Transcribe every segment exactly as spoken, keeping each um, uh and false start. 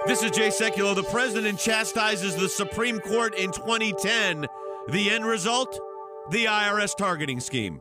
This is Jay Sekulow. The president chastises the Supreme Court in twenty ten. The end result? The I R S targeting scheme.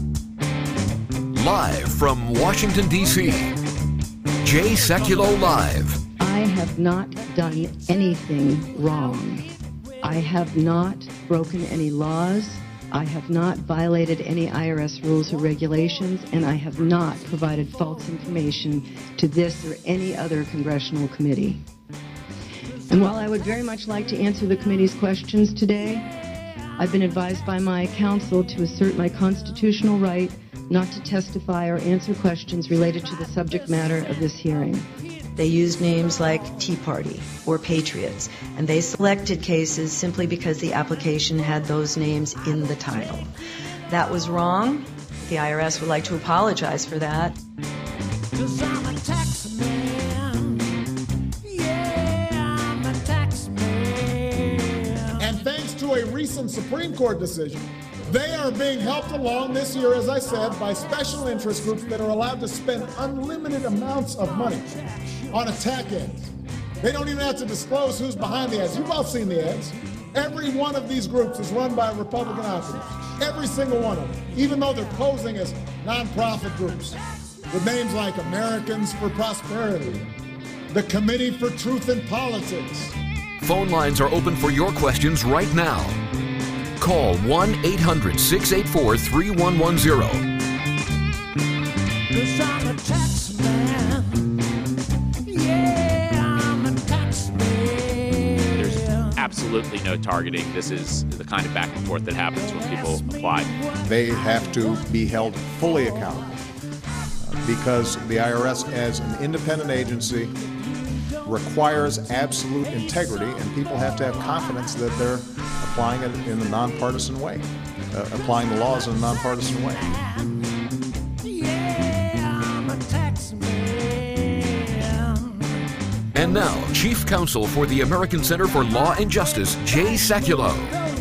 Live from Washington, D C, Jay Sekulow Live. I have not done anything wrong. I have not broken any laws. I have not violated any I R S rules or regulations, and I have not provided false information to this or any other congressional committee. And while I would very much like to answer the committee's questions today, I've been advised by my counsel to assert my constitutional right not to testify or answer questions related to the subject matter of this hearing. They used names like Tea Party or Patriots, and they selected cases simply because the application had those names in the title. That was wrong. The I R S would like to apologize for that. 'Cause I'm a tax man. Yeah, I'm a tax man. And thanks to a recent Supreme Court decision, they are being helped along this year, as I said, by special interest groups that are allowed to spend unlimited amounts of money on attack ads. They don't even have to disclose who's behind the ads. You've all seen the ads. Every one of these groups is run by Republican operatives. Every single one of them, even though they're posing as nonprofit groups with names like Americans for Prosperity, the Committee for Truth in Politics. Phone lines are open for your questions right now. Call one eight hundred six eight four three one one zero. 'Cause I'm a tax man. Absolutely no targeting. This is the kind of back and forth that happens when people apply. They have to be held fully accountable because the I R S, as an independent agency, requires absolute integrity, and people have to have confidence that they're applying it in a nonpartisan way, uh, applying the laws in a nonpartisan way. And now, Chief Counsel for the American Center for Law and Justice, Jay Sekulow.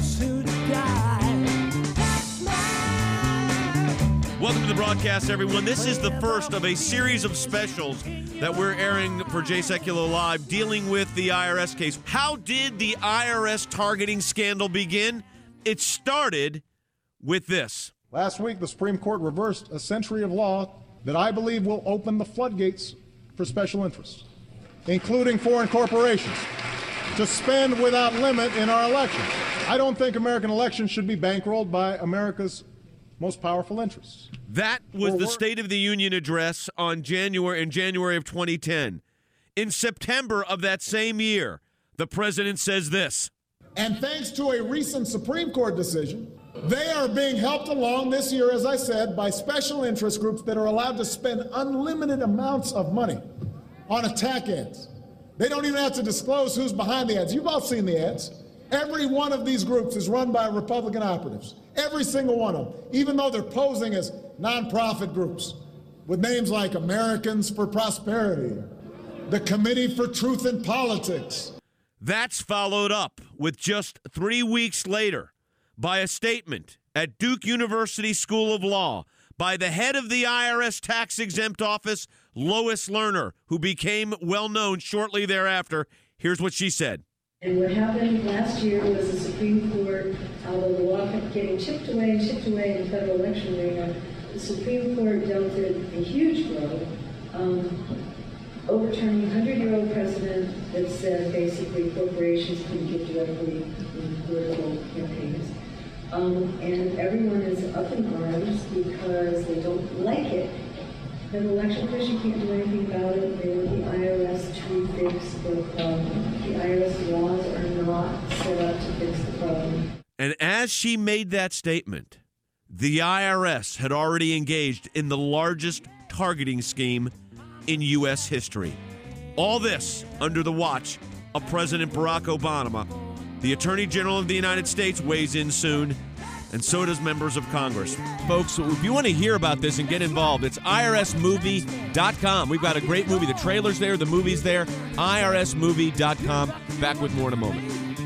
Welcome to the broadcast, everyone. This is the first of a series of specials that we're airing for Jay Sekulow Live dealing with the I R S case. How did the I R S targeting scandal begin? It started with this. Last week, the Supreme Court reversed a century of law that I believe will open the floodgates for special interests, including foreign corporations, to spend without limit in our elections. I don't think American elections should be bankrolled by America's most powerful interests. That was Or the wor- State of the Union address on January in January of twenty ten. In September of that same year, the president says this. And thanks to a recent Supreme Court decision, they are being helped along this year, as I said, by special interest groups that are allowed to spend unlimited amounts of money on attack ads. They don't even have to disclose who's behind the ads. You've all seen the ads. Every one of these groups is run by Republican operatives. Every single one of them, even though they're posing as nonprofit groups with names like Americans for Prosperity, the Committee for Truth in Politics. That's followed up with just three weeks later by a statement at Duke University School of Law by the head of the I R S tax-exempt office, Lois Lerner, who became well-known shortly thereafter. Here's what she said. And what happened last year was the Supreme Court, although the law kept getting chipped away and chipped away in the federal election arena, the Supreme Court dealt it a huge blow, um, overturning a hundred-year-old precedent that said basically corporations couldn't give directly in political campaigns. Um, and everyone is up in arms because they don't like it. The election commission can't do anything about it. They want the I R S to fix the problem. The I R S laws are not set up to fix the problem. And as she made that statement, the I R S had already engaged in the largest targeting scheme in U S history. All this under the watch of President Barack Obama. The Attorney General of the United States weighs in soon, and so does members of Congress. Folks, if you want to hear about this and get involved, it's I R S movie dot com. We've got a great movie. The trailer's there, the movie's there. I R S movie dot com. Back with more in a moment.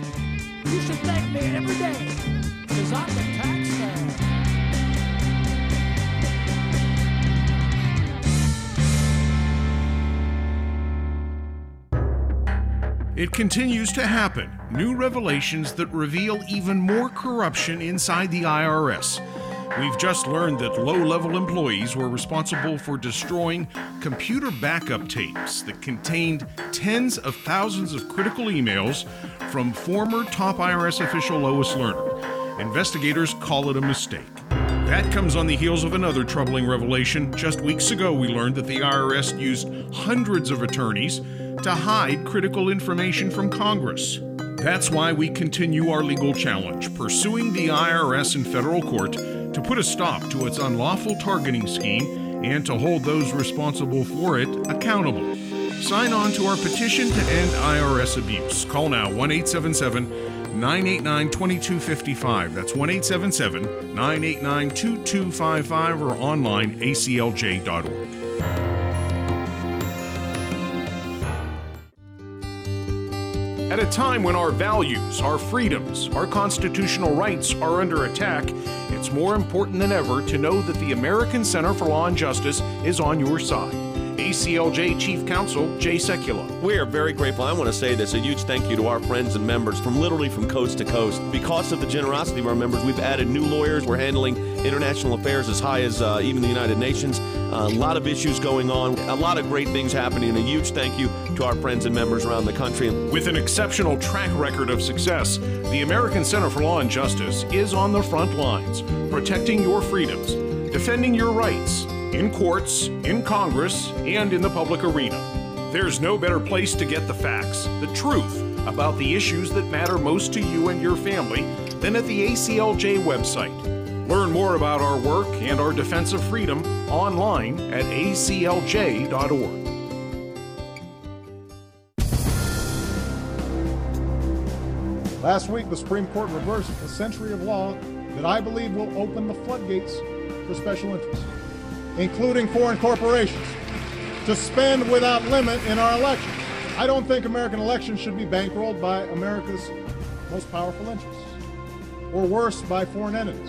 You should thank me every day, because I'm the tax man. It continues to happen. New revelations that reveal even more corruption inside the I R S. We've just learned that low-level employees were responsible for destroying computer backup tapes that contained tens of thousands of critical emails from former top I R S official Lois Lerner. Investigators call it a mistake. That comes on the heels of another troubling revelation. Just weeks ago, we learned that the I R S used hundreds of attorneys to hide critical information from Congress. That's why we continue our legal challenge, pursuing the I R S in federal court to put a stop to its unlawful targeting scheme and to hold those responsible for it accountable. Sign on to our petition to end I R S abuse. Call now one eight seven seven, nine eight nine, two two five five. That's one eight seven seven, nine eight nine, two two five five or online A C L J dot org. At a time when our values, our freedoms, our constitutional rights are under attack, it's more important than ever to know that the American Center for Law and Justice is on your side. A C L J Chief Counsel Jay Sekulow. We are very grateful. I want to say this, a huge thank you to our friends and members from literally from coast to coast. Because of the generosity of our members, we've added new lawyers. We're handling international affairs as high as uh, even the United Nations. Uh, a lot of issues going on, a lot of great things happening, and a huge thank you to our friends and members around the country. With an exceptional track record of success, the American Center for Law and Justice is on the front lines, protecting your freedoms, defending your rights, in courts, in Congress, and in the public arena. There's no better place to get the facts, the truth, about the issues that matter most to you and your family than at the A C L J website. Learn more about our work and our defense of freedom online at A C L J dot org. Last week, the Supreme Court reversed a century of law that I believe will open the floodgates for special interests, including foreign corporations, to spend without limit in our elections. I don't think American elections should be bankrolled by America's most powerful interests, or worse, by foreign entities.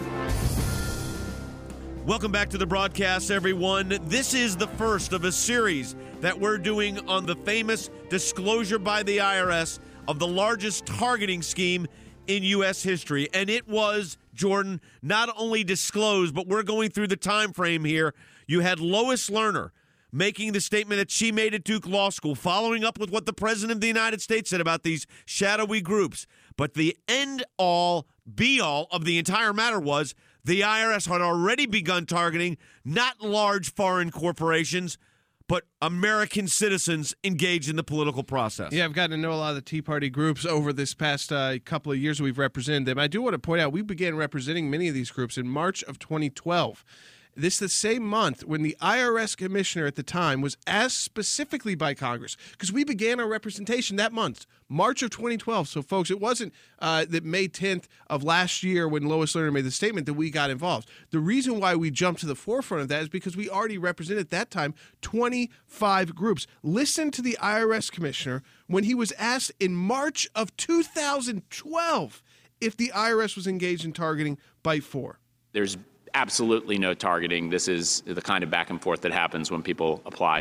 Welcome back to the broadcast, everyone. This is the first of a series that we're doing on the famous disclosure by the I R S of the largest targeting scheme in U S history. And it was, Jordan, not only disclosed, but we're going through the time frame here. You had Lois Lerner making the statement that she made at Duke Law School, following up with what the President of the United States said about these shadowy groups. But the end-all, be-all of the entire matter was the I R S had already begun targeting not large foreign corporations, but American citizens engaged in the political process. Yeah, I've gotten to know a lot of the Tea Party groups over this past uh, couple of years we've represented them. I do want to point out we began representing many of these groups in March of twenty twelve. This is the same month when the I R S commissioner at the time was asked specifically by Congress, because we began our representation that month, March of twenty twelve. So, folks, it wasn't uh, that May tenth of last year when Lois Lerner made the statement that we got involved. The reason why we jumped to the forefront of that is because we already represented at that time twenty-five groups. Listen to the I R S commissioner when he was asked in March of two thousand twelve if the I R S was engaged in targeting Byte four. There's absolutely no targeting. This is the kind of back and forth that happens when people apply.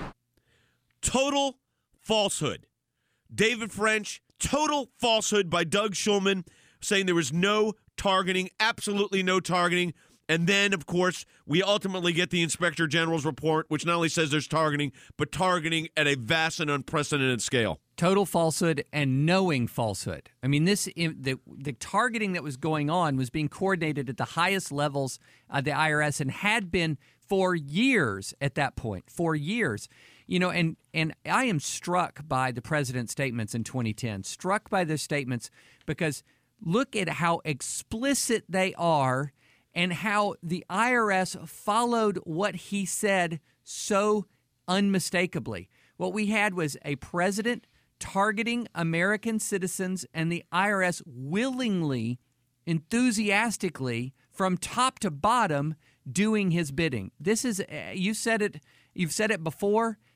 Total falsehood. David French, total falsehood by Doug Shulman, saying there was no targeting, absolutely no targeting. And then, of course, we ultimately get the Inspector General's report, which not only says there's targeting, but targeting at a vast and unprecedented scale. Total falsehood and knowing falsehood. I mean, this the the targeting that was going on was being coordinated at the highest levels of the I R S and had been for years at that point, for years. You know, and, and I am struck by the president's statements in twenty ten, struck by those statements because look at how explicit they are and how the I R S followed what he said so unmistakably. What we had was a president targeting American citizens and the I R S willingly, enthusiastically, from top to bottom, doing his bidding. This is, you said it, you've said it before,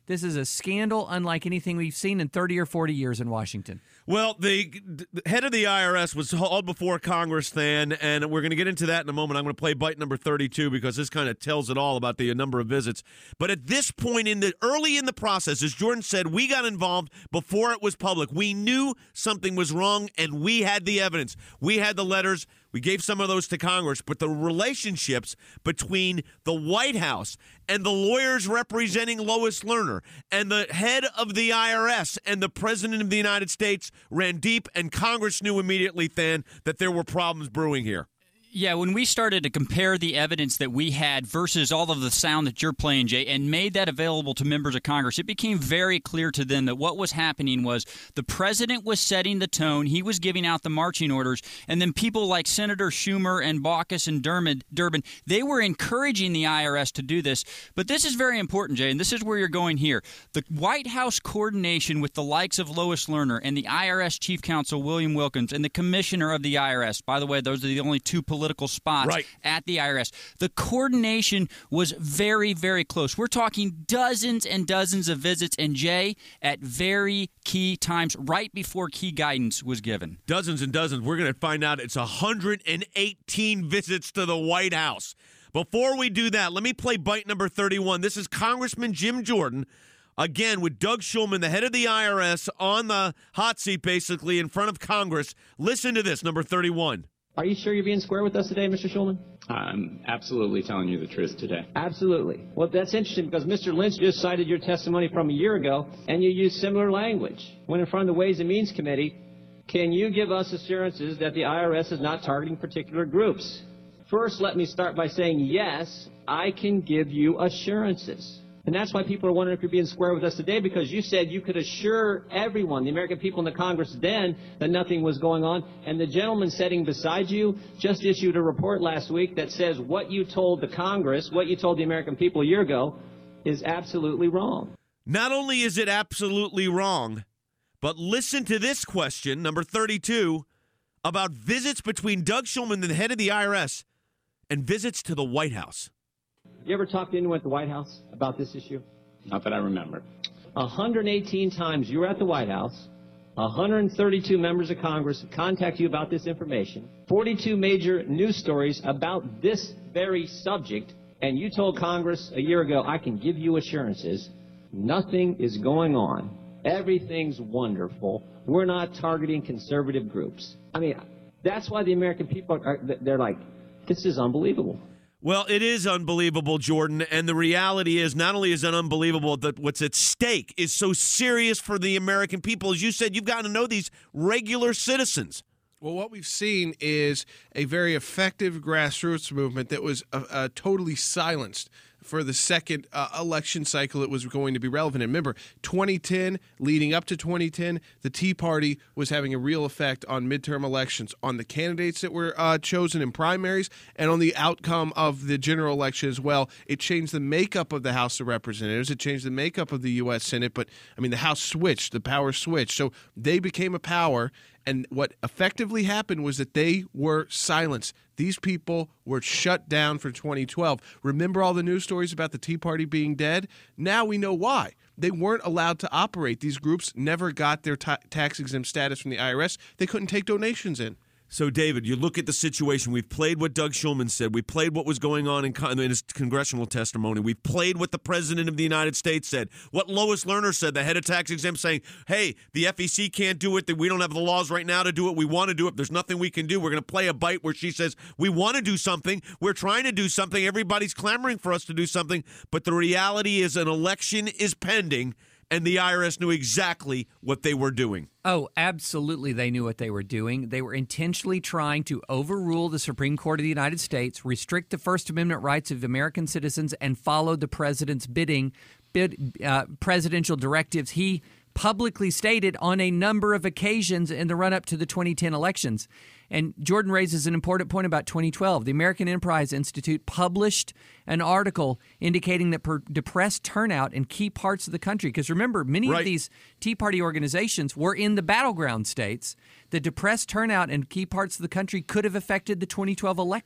This is a scandal unlike anything we've seen in thirty or forty years in Washington. Well, the, the head of the I R S was hauled before Congress, then, and we're going to get into that in a moment. I'm going to play bite number thirty-two because this kind of tells it all about the number of visits. But at this point, in the early in the process, as Jordan said, we got involved before it was public. We knew something was wrong, and we had the evidence. We had the letters. We gave some of those to Congress, but the relationships between the White House and the lawyers representing Lois Lerner and the head of the I R S and the President of the United States ran deep, and Congress knew immediately, Than, that there were problems brewing here. Yeah, when we started to compare the evidence that we had versus all of the sound that you're playing, Jay, and made that available to members of Congress, it became very clear to them that what was happening was the president was setting the tone, he was giving out the marching orders, and then people like Senator Schumer and Baucus and Durbin, Durbin, they were encouraging the I R S to do this. But this is very important, Jay, and this is where you're going here. The White House coordination with the likes of Lois Lerner and the I R S Chief Counsel William Wilkins and the Commissioner of the I R S, by the way, those are the only two political political spots right. at the I R S. The coordination was very, very close. We're talking dozens and dozens of visits, and Jay, at very key times, right before key guidance was given. Dozens and dozens. We're going to find out it's one hundred eighteen visits to the White House. Before we do that, let me play bite number thirty-one. This is Congressman Jim Jordan, again, with Doug Shulman, the head of the I R S, on the hot seat, basically, in front of Congress. Listen to this, number thirty-one. Are you sure you're being square with us today, Mister Shulman? I'm absolutely telling you the truth today. Absolutely. Well, that's interesting because Mister Lynch just cited your testimony from a year ago, and you used similar language. When in front of the Ways and Means Committee, can you give us assurances that the I R S is not targeting particular groups? First, let me start by saying, yes, I can give you assurances. And that's why people are wondering if you're being square with us today, because you said you could assure everyone, the American people in the Congress then, that nothing was going on. And the gentleman sitting beside you just issued a report last week that says what you told the Congress, what you told the American people a year ago, is absolutely wrong. Not only is it absolutely wrong, but listen to this question, number thirty-two, about visits between Doug Shulman, the head of the I R S, and visits to the White House. You ever talk to anyone at the White House about this issue? Not that I remember. one hundred eighteen times you were at the White House. one hundred thirty-two members of Congress contact you about this information. forty-two major news stories about this very subject. And you told Congress a year ago, I can give you assurances. Nothing is going on. Everything's wonderful. We're not targeting conservative groups. I mean, that's why the American people are, they're like, this is unbelievable. Well, it is unbelievable, Jordan, and the reality is not only is it unbelievable, that what's at stake is so serious for the American people. As you said, you've got to know these regular citizens. Well, what we've seen is a very effective grassroots movement that was uh, uh, totally silenced for the second uh, election cycle it was going to be relevant. And remember, twenty ten, leading up to twenty ten, the Tea Party was having a real effect on midterm elections, on the candidates that were uh, chosen in primaries, and on the outcome of the general election as well. It changed the makeup of the House of Representatives. It changed the makeup of the U S Senate. But, I mean, the House switched, the power switched. So they became a power. And what effectively happened was that they were silenced. These people were shut down for twenty twelve. Remember all the news stories about the Tea Party being dead? Now we know why. They weren't allowed to operate. These groups never got their ta- tax-exempt status from the I R S. They couldn't take donations in. So, David, you look at the situation. We've played what Doug Shulman said. We played what was going on in, con- in his congressional testimony. We've played what the President of the United States said, what Lois Lerner said, the head of tax exempt, saying, hey, the F E C can't do it. That we don't have the laws right now to do it. We want to do it. There's nothing we can do. We're going to play a bite where she says, we want to do something. We're trying to do something. Everybody's clamoring for us to do something. But the reality is an election is pending, and the I R S knew exactly what they were doing. Oh, absolutely they knew what they were doing. They were intentionally trying to overrule the Supreme Court of the United States, restrict the First Amendment rights of American citizens, and follow the president's bidding, bid, uh, presidential directives he publicly stated on a number of occasions in the run-up to the twenty ten elections. And Jordan raises an important point about twenty twelve. The American Enterprise Institute published an article indicating that per depressed turnout in key parts of the country, because remember, many right. of these Tea Party organizations were in the battleground states. The depressed turnout in key parts of the country could have affected the twenty twelve election.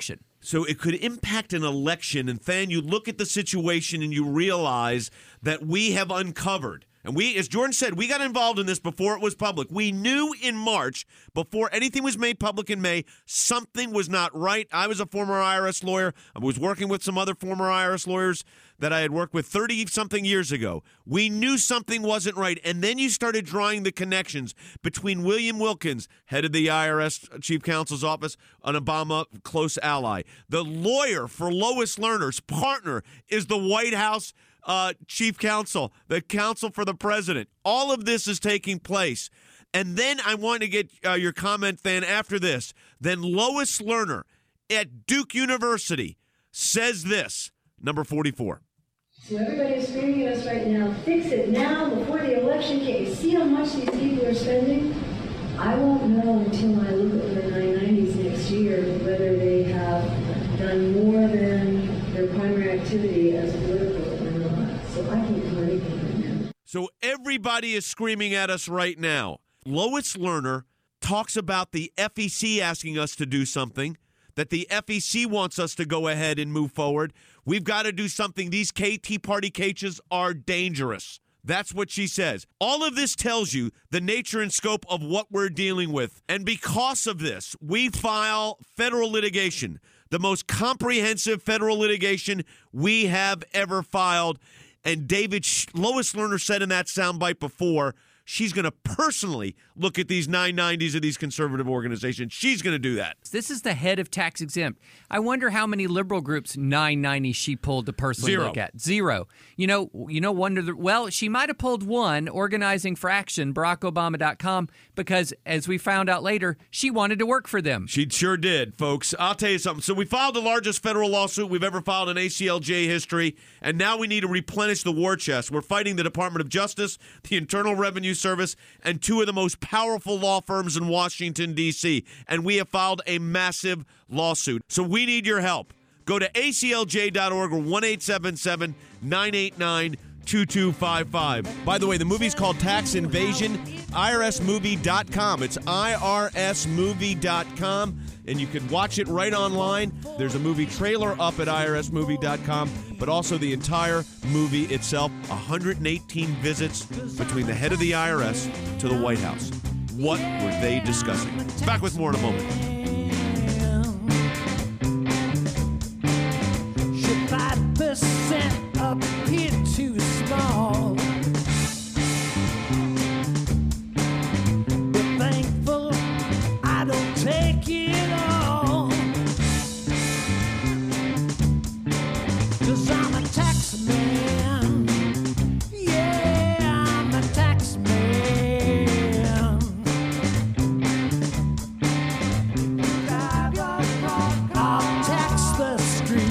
So it could impact an election. And then you look at the situation and you realize that we have uncovered. And we, as Jordan said, we got involved in this before it was public. We knew in March, before anything was made public in May, something was not right. I was a former I R S lawyer. I was working with some other former I R S lawyers that I had worked with thirty-something years ago. We knew something wasn't right. And then you started drawing the connections between William Wilkins, head of the I R S Chief Counsel's Office, an Obama close ally. The lawyer for Lois Lerner's partner is the White House Uh, chief counsel, the counsel for the president. All of this is taking place. And then I want to get uh, your comment then after this. Then Lois Lerner at Duke University says this, number forty-four. So everybody is screaming at us right now, fix it now before the election case. See how much these people are spending? I won't know until I look at the nine nineties next year whether they have done more than their primary activity as political. So I can't do anything right now. So everybody is screaming at us right now. Lois Lerner talks about the F E C asking us to do something, that the F E C wants us to go ahead and move forward. We've got to do something. These K T Party cases are dangerous. That's what she says. All of this tells you the nature and scope of what we're dealing with. And because of this, we file federal litigation, the most comprehensive federal litigation we have ever filed. And David, Lois Lerner said in that soundbite before, she's going to personally look at these nine nineties of these conservative organizations. She's going to do that. This is the head of Tax Exempt. I wonder how many liberal groups nine ninety she pulled to personally Zero. look at. Zero. You know, you know, wonder the, well, she might have pulled one, Organizing for Action, Barack Obama dot com, because as we found out later, she wanted to work for them. She sure did, folks. I'll tell you something. So we filed the largest federal lawsuit we've ever filed in A C L J history, and now we need to replenish the war chest. We're fighting the Department of Justice, the Internal Revenue Service, and two of the most powerful law firms in Washington, D C, and we have filed a massive lawsuit. So we need your help. Go to A C L J dot org or one eight seven seven, nine eight nine, two two five five. By the way, the movie's called Tax Invasion, I R S movie dot com. It's I R S movie dot com, and you can watch it right online. There's a movie trailer up at I R S movie dot com, but also the entire movie itself. one hundred eighteen visits between the head of the I R S to the White House. What were they discussing? Back with more in a moment. five percent appear too small. But thankful I don't take it all. 'Cause I'm a tax man. Yeah, I'm a tax man. I'll tax the street.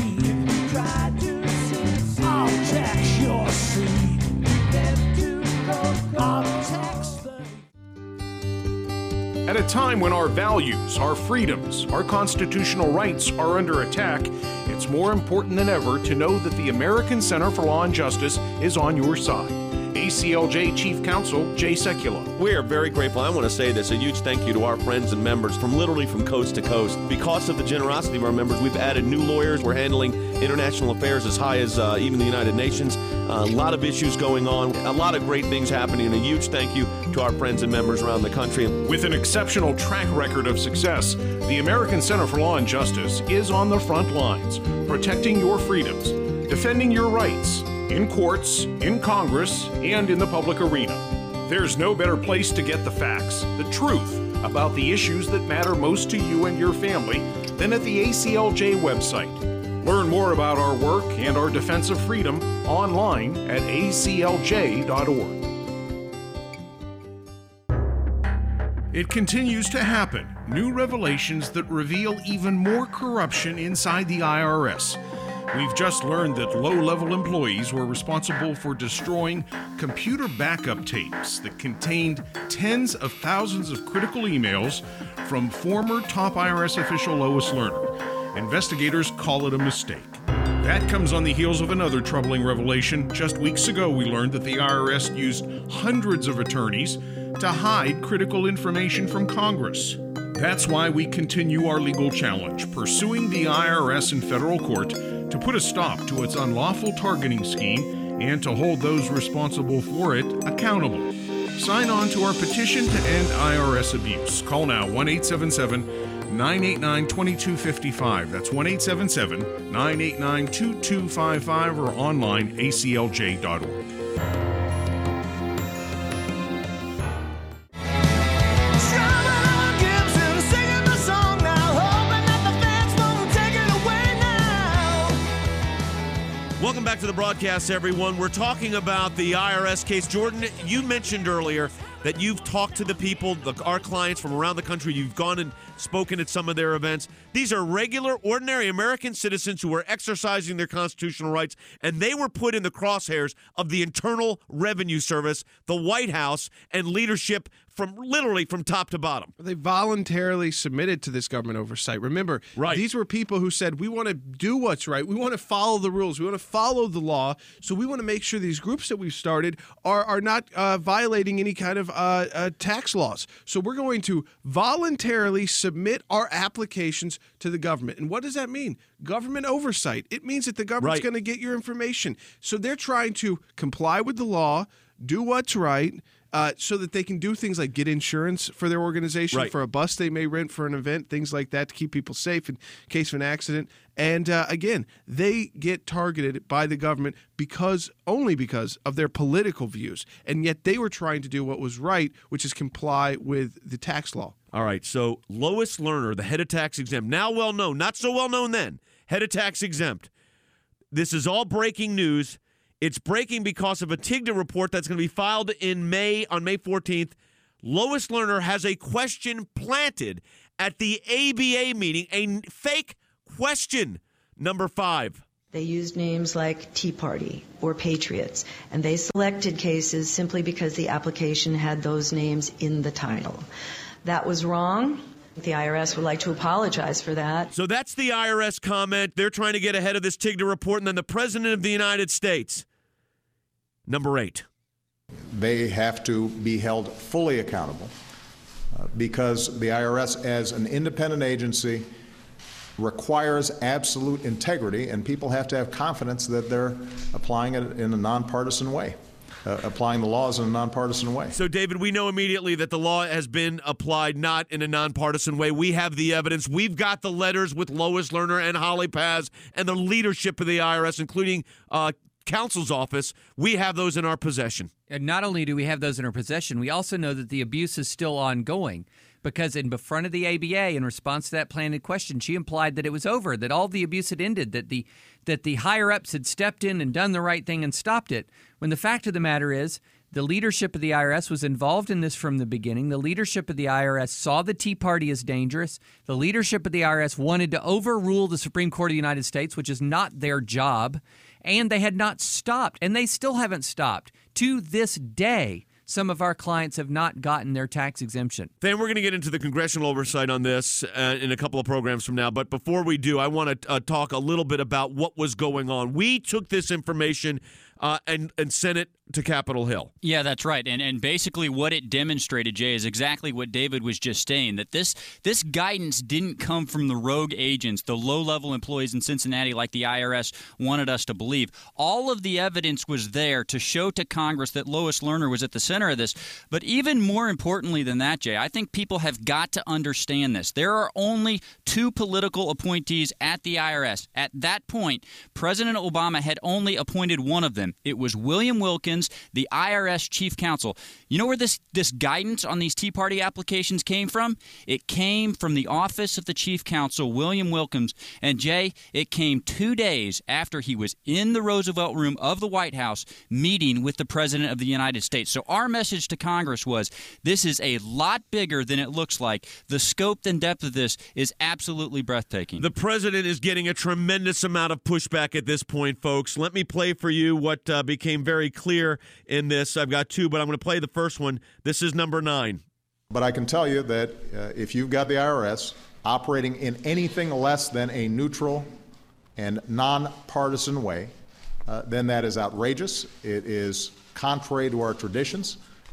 At a time when our values, our freedoms, our constitutional rights are under attack, it's more important than ever to know that the American Center for Law and Justice is on your side. A C L J Chief Counsel Jay Sekulow. We are very grateful. I want to say this, a huge thank you to our friends and members from literally from coast to coast. Because of the generosity of our members, we've added new lawyers. We're handling international affairs as high as uh, even the United Nations. Uh, a lot of issues going on, a lot of great things happening, and a huge thank you to our friends and members around the country. With an exceptional track record of success, the American Center for Law and Justice is on the front lines, protecting your freedoms, defending your rights, in courts, in Congress, and in the public arena. There's no better place to get the facts, the truth, about the issues that matter most to you and your family than at the A C L J website. Learn more about our work and our defense of freedom online at A C L J dot org. It continues to happen. New revelations that reveal even more corruption inside the I R S. We've just learned that low-level employees were responsible for destroying computer backup tapes that contained tens of thousands of critical emails from former top I R S official Lois Lerner. Investigators call it a mistake. That comes on the heels of another troubling revelation. Just weeks ago, we learned that the I R S used hundreds of attorneys to hide critical information from Congress. That's why we continue our legal challenge, pursuing the I R S in federal court to put a stop to its unlawful targeting scheme and to hold those responsible for it accountable. Sign on to our petition to end I R S abuse. Call now one eight seven seven, nine eight nine, two two five five. That's one eight seven seven, nine eight nine, two two five five or online a c l j dot org. Welcome back to the broadcast, everyone. We're talking about the I R S case. Jordan, you mentioned earlier that you've talked to the people, the, our clients from around the country. You've gone and spoken at some of their events. These are regular, ordinary American citizens who are exercising their constitutional rights, and they were put in the crosshairs of the Internal Revenue Service, the White House, and leadership from literally from top to bottom. They voluntarily submitted to this government oversight. Remember, right. These were people who said, we want to do what's right. We want to follow the rules. We want to follow the law. So we want to make sure these groups that we've started are, are not uh, violating any kind of uh, uh, tax laws. So we're going to voluntarily submit our applications to the government. And what does that mean? Government oversight. It means that the government's Right. going to get your information. So they're trying to comply with the law, do what's right, Uh, so that they can do things like get insurance for their organization, Right. for a bus they may rent for an event, things like that to keep people safe in case of an accident. And uh, again, they get targeted by the government because only because of their political views. And yet they were trying to do what was right, which is comply with the tax law. All right, so Lois Lerner, the head of tax exempt, now well known, not so well known then, head of tax exempt. This is all breaking news. It's breaking because of a TIGTA report that's going to be filed in May, on May fourteenth. Lois Lerner has a question planted at the A B A meeting, a fake question, number five. They used names like Tea Party or Patriots, and they selected cases simply because the application had those names in the title. That was wrong. The I R S would like to apologize for that. So that's the I R S comment. They're trying to get ahead of this TIGTA report, and then the President of the United States. Number eight. They have to be held fully accountable uh, because the I R S, as an independent agency, requires absolute integrity, and people have to have confidence that they're applying it in a nonpartisan way, uh, applying the laws in a nonpartisan way. So, David, we know immediately that the law has been applied not in a nonpartisan way. We have the evidence. We've got the letters with Lois Lerner and Holly Paz and the leadership of the I R S, including uh, counsel's office. We have those in our possession. And not only do we have those in our possession, we also know that the abuse is still ongoing because in front of the A B A, in response to that planted question, she implied that it was over, that all the abuse had ended, that the that the higher-ups had stepped in and done the right thing and stopped it, when the fact of the matter is the leadership of the I R S was involved in this from the beginning. The leadership of the I R S saw the Tea Party as dangerous. The leadership of the I R S wanted to overrule the Supreme Court of the United States, which is not their job. And they had not stopped, and they still haven't stopped. To this day, some of our clients have not gotten their tax exemption. Then we're going to get into the congressional oversight on this uh, in a couple of programs from now. But before we do, I want to uh, talk a little bit about what was going on. We took this information uh, and, and sent it to Capitol Hill. Yeah, that's right. And and basically what it demonstrated, Jay, is exactly what David was just saying, that this this guidance didn't come from the rogue agents, the low-level employees in Cincinnati like the I R S wanted us to believe. All of the evidence was there to show to Congress that Lois Lerner was at the center of this. But even more importantly than that, Jay, I think people have got to understand this. There are only two political appointees at the I R S. At that point, President Obama had only appointed one of them. It was William Wilkins, the I R S chief counsel. You know where this, this guidance on these Tea Party applications came from? It came from the office of the chief counsel, William Wilkins. And, Jay, it came two days after he was in the Roosevelt Room of the White House meeting with the President of the United States. So our message to Congress was, this is a lot bigger than it looks like. The scope and depth of this is absolutely breathtaking. The President is getting a tremendous amount of pushback at this point, folks. Let me play for you what uh, became very clear in this. I've got two, but I'm going to play the first one. This is number nine. But I can tell you that uh, if you've got the I R S operating in anything less than a neutral and nonpartisan way, uh, then that is outrageous. It is contrary to our traditions.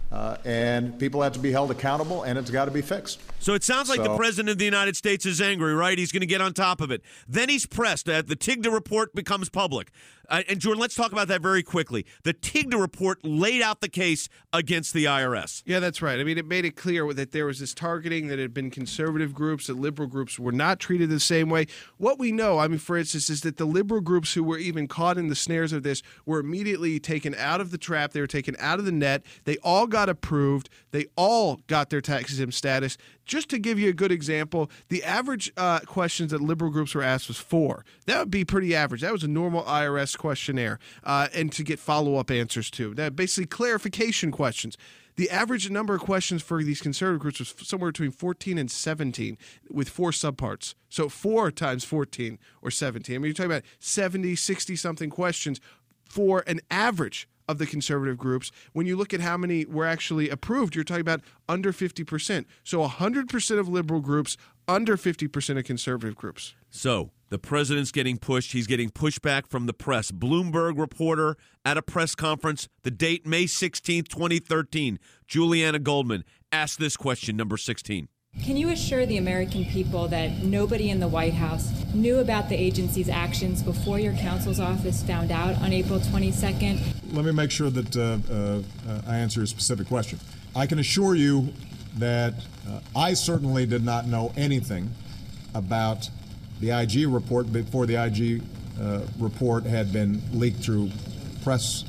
uh, and people have to be held accountable, and it's got to be fixed. So it sounds like So- the President of the United States is angry, right? He's going to get on top of it. Then he's pressed. Uh, the TIGTA report becomes public. Uh, and, Jordan, let's talk about that very quickly. The TIGTA report laid out the case against the I R S. Yeah, that's right. I mean, it made it clear that there was this targeting, that had been conservative groups, that liberal groups were not treated the same way. What we know, I mean, for instance, is that the liberal groups who were even caught in the snares of this were immediately taken out of the trap. They were taken out of the net. They all got approved. They all got their tax exempt status. Just to give you a good example, the average uh, questions that liberal groups were asked was four. That would be pretty average. That was a normal I R S questionnaire, uh, and to get follow-up answers to. That basically clarification questions. The average number of questions for these conservative groups was somewhere between fourteen and seventeen, with four subparts. So four times fourteen or seventeen. I mean, you're talking about seventy, sixty-something questions for an average of the conservative groups. When you look at how many were actually approved, you're talking about under fifty percent. So one hundred percent of liberal groups, under fifty percent of conservative groups. So the president's getting pushed. He's getting pushback from the press. Bloomberg reporter at a press conference, the date May sixteenth, twenty thirteen. Juliana Goldman asked this question, number sixteen. Can you assure the American people that nobody in the White House knew about the agency's actions before your counsel's office found out on April twenty-second? Let me make sure that uh, uh, uh, I answer a specific question. I can assure you that uh, I certainly did not know anything about the I G report before the I G uh, report had been leaked through press,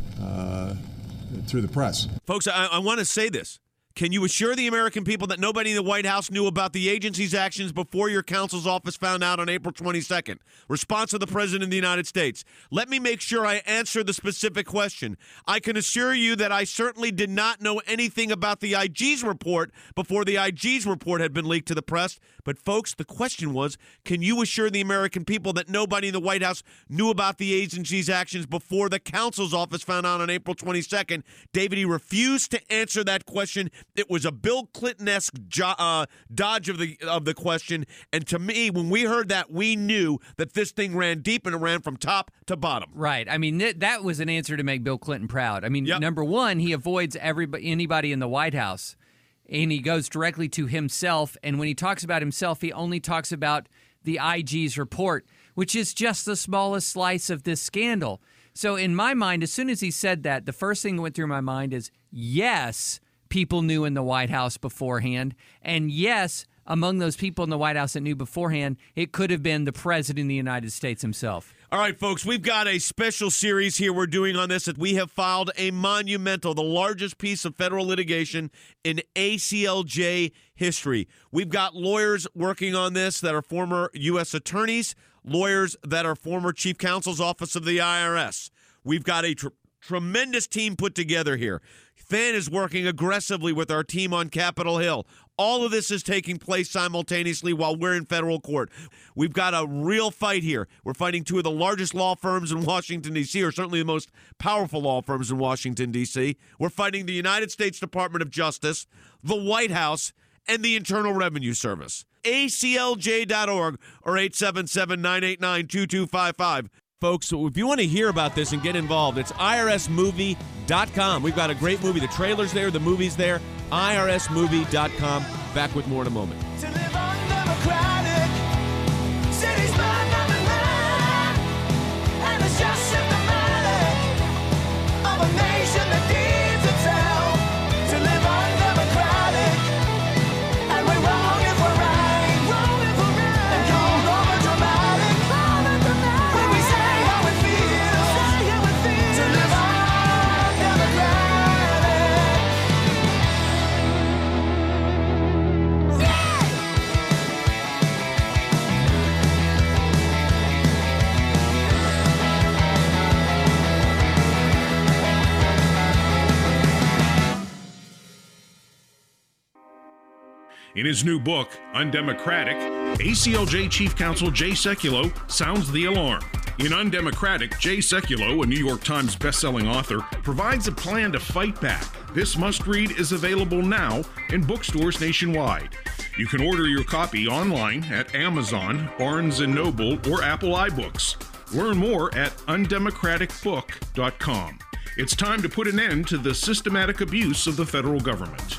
uh, through the press. Folks, I, I want to say this. Can you assure the American people that nobody in the White House knew about the agency's actions before your counsel's office found out on April twenty-second? Response of the President of the United States. Let me make sure I answer the specific question. I can assure you that I certainly did not know anything about the I G's report before the I G's report had been leaked to the press. But, folks, the question was, can you assure the American people that nobody in the White House knew about the agency's actions before the counsel's office found out on April twenty-second? David, he refused to answer that question. It was a Bill Clinton-esque jo- uh, dodge of the of the question. And to me, when we heard that, we knew that this thing ran deep and it ran from top to bottom. Right. I mean, th- that was an answer to make Bill Clinton proud. I mean, yep. Number one, he avoids everybody, anybody in the White House, and he goes directly to himself. And when he talks about himself, he only talks about the I G's report, which is just the smallest slice of this scandal. So in my mind, as soon as he said that, the first thing that went through my mind is, yes, people knew in the White House beforehand. And yes, among those people in the White House that knew beforehand, it could have been the President of the United States himself. All right, folks, we've got a special series here we're doing on this. That we have filed a monumental, the largest piece of federal litigation in A C L J history. We've got lawyers working on this that are former U S attorneys, lawyers that are former chief counsel's office of the I R S. We've got a tr- tremendous team put together here. Fan is working aggressively with our team on Capitol Hill. All of this is taking place simultaneously while we're in federal court. We've got a real fight here. We're fighting two of the largest law firms in Washington, D C, or certainly the most powerful law firms in Washington, D C. We're fighting the United States Department of Justice, the White House, and the Internal Revenue Service. A C L J dot org or eight seven seven, nine eight nine, two two five five. Folks, if you want to hear about this and get involved, it's I R S movie dot com. We've got a great movie. The trailer's there, the movie's there. I R S movie dot com. Back with more in a moment. To live undemocratic, cities burn down the land, and it's just symptomatic of a nation that needs its help. To live undemocratic, and we're wrong if we're right, wrong if we're right, and cold over dramatic, when we say how it feels, say how it feels. To live undemocratic. In his new book, Undemocratic, A C L J Chief Counsel Jay Sekulow sounds the alarm. In Undemocratic, Jay Sekulow, a New York Times bestselling author, provides a plan to fight back. This must-read is available now in bookstores nationwide. You can order your copy online at Amazon, Barnes and Noble, or Apple iBooks. Learn more at undemocratic book dot com. It's time to put an end to the systematic abuse of the federal government.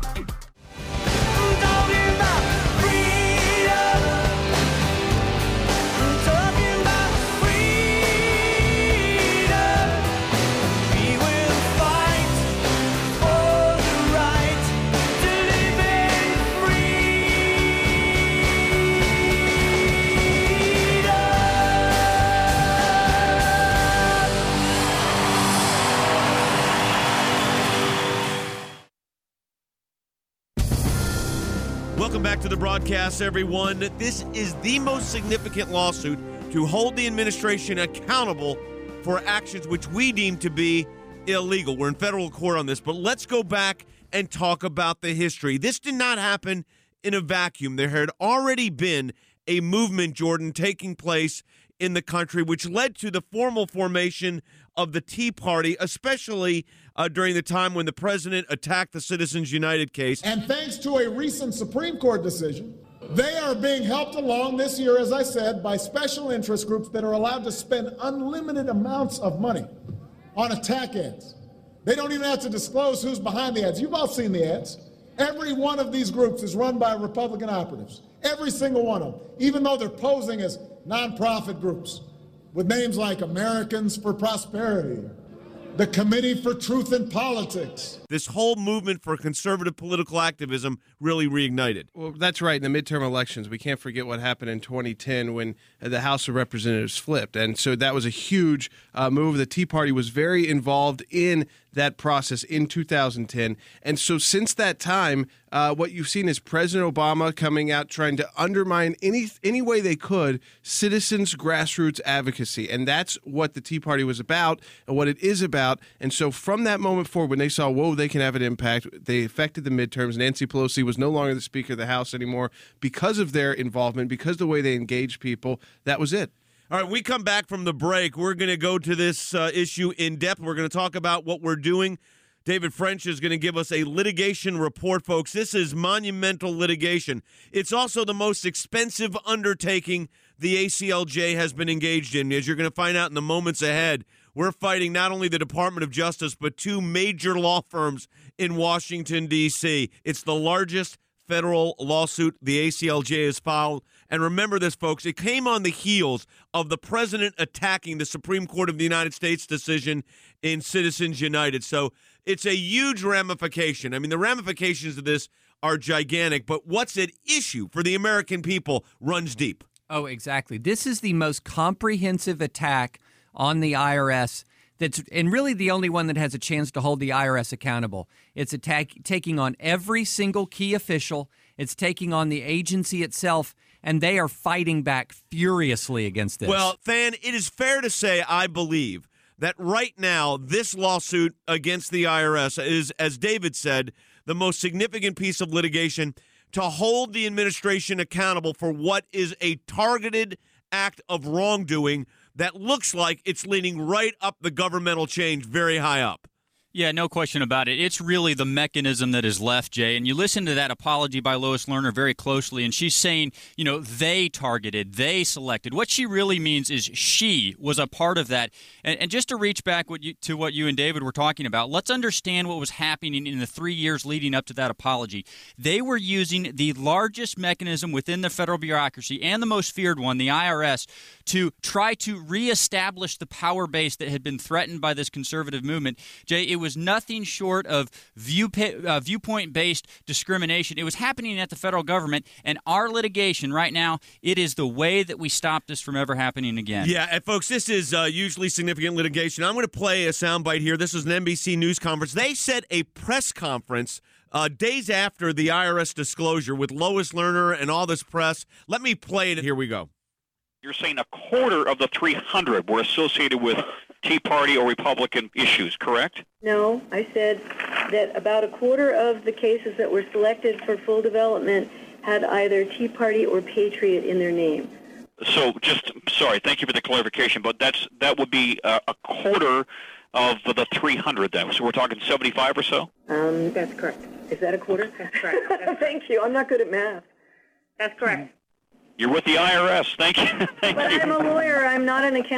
Welcome back to the broadcast, everyone. This is the most significant lawsuit to hold the administration accountable for actions which we deem to be illegal. We're in federal court on this, but let's go back and talk about the history. This did not happen in a vacuum. There had already been a movement, Jordan, taking place in the country, which led to the formal formation of the Tea Party, especially uh, during the time when the president attacked the Citizens United case. And thanks to a recent Supreme Court decision, they are being helped along this year, as I said, by special interest groups that are allowed to spend unlimited amounts of money on attack ads. They don't even have to disclose who's behind the ads. You've all seen the ads. Every one of these groups is run by Republican operatives. Every single one of them, even though they're posing as nonprofit groups with names like Americans for Prosperity, the Committee for Truth in Politics. This whole movement for conservative political activism really reignited. Well, that's right. In the midterm elections, we can't forget what happened in twenty ten when the House of Representatives flipped. And so that was a huge uh, move. The Tea Party was very involved in that process in two thousand ten. And so since that time, uh, what you've seen is President Obama coming out trying to undermine any any way they could citizens' grassroots advocacy. And that's what the Tea Party was about and what it is about. And so from that moment forward, when they saw, whoa, they can have an impact, they affected the midterms. Nancy Pelosi was no longer the Speaker of the House anymore because of their involvement, because of the way they engaged people. That was it. All right, we come back from the break. We're going to go to this uh, issue in depth. We're going to talk about what we're doing. David French is going to give us a litigation report, folks. This is monumental litigation. It's also the most expensive undertaking the A C L J has been engaged in. As you're going to find out in the moments ahead, we're fighting not only the Department of Justice, but two major law firms in Washington, D C It's the largest federal lawsuit the A C L J has filed. And remember this, folks, it came on the heels of the president attacking the Supreme Court of the United States decision in Citizens United. So it's a huge ramification. I mean, the ramifications of this are gigantic, but what's at issue for the American people runs deep. Oh, exactly. This is the most comprehensive attack on the I R S that's, and really the only one that has a chance to hold the I R S accountable. It's attack, taking on every single key official. It's taking on the agency itself, and they are fighting back furiously against this. Well, Than, it is fair to say, I believe, that right now this lawsuit against the I R S is, as David said, the most significant piece of litigation to hold the administration accountable for what is a targeted act of wrongdoing that looks like it's leaning right up the governmental chain, very high up. Yeah, no question about it. It's really the mechanism that is left, Jay. And you listen to that apology by Lois Lerner very closely, and she's saying, you know, they targeted, they selected. What she really means is she was a part of that. And, and just to reach back what you, to what you and David were talking about, let's understand what was happening in the three years leading up to that apology. They were using the largest mechanism within the federal bureaucracy and the most feared one, the I R S, to try to reestablish the power base that had been threatened by this conservative movement. Jay, it was nothing short of view, uh, viewpoint-based discrimination. It was happening at the federal government, and our litigation right now, it is the way that we stop this from ever happening again. Yeah, and folks, this is uh, hugely significant litigation. I'm going to play a soundbite here. This is an N B C News conference. They said a press conference uh, days after the I R S disclosure with Lois Lerner and all this press. Let me play it. Here we go. You're saying a quarter of the three hundred were associated with Tea Party or Republican issues, correct? No, I said that about a quarter of the cases that were selected for full development had either Tea Party or Patriot in their name. So just, sorry, thank you for the clarification, but that's that would be uh, a quarter of the three hundred then. So we're talking seventy-five or so? Um, that's correct. Is that a quarter? That's correct. That's Thank you. I'm not good at math. That's correct. You're with the I R S. Thank you. Thank but you. I'm a lawyer. I'm not an accountant.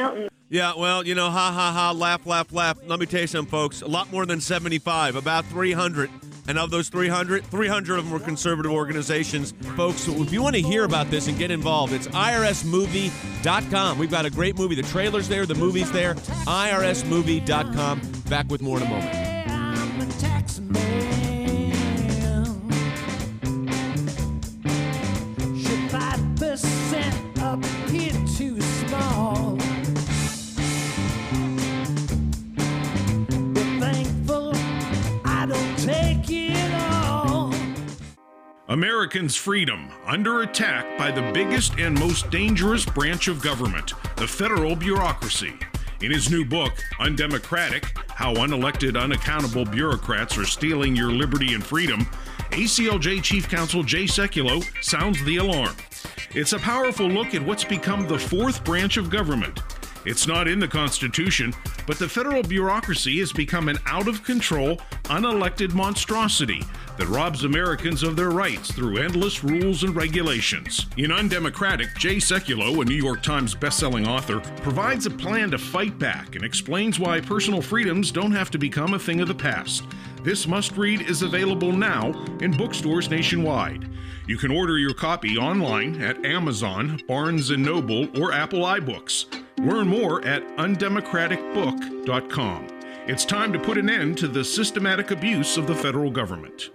Yeah, well, you know, ha, ha, ha, laugh, laugh, laugh. Let me tell you something, folks. A lot more than seventy-five, about three hundred. And of those three hundred, three hundred of them were conservative organizations. Folks, so if you want to hear about this and get involved, it's I R S movie dot com. We've got a great movie. The trailer's there, the movie's there. I R S movie dot com. Back with more in a moment. I'm a tax man. Should five percent appear too small? Be thankful I don't take it all. Americans' freedom under attack by the biggest and most dangerous branch of government, the federal bureaucracy. In his new book, Undemocratic: How Unelected, Unaccountable Bureaucrats Are Stealing Your Liberty and Freedom, A C L J Chief Counsel Jay Sekulow sounds the alarm. It's a powerful look at what's become the fourth branch of government. It's not in the Constitution, but the federal bureaucracy has become an out-of-control, unelected monstrosity that robs Americans of their rights through endless rules and regulations. In Undemocratic, Jay Sekulow, a New York Times bestselling author, provides a plan to fight back and explains why personal freedoms don't have to become a thing of the past. This must-read is available now in bookstores nationwide. You can order your copy online at Amazon, Barnes and Noble, or Apple iBooks. Learn more at undemocratic book dot com. It's time to put an end to the systematic abuse of the federal government.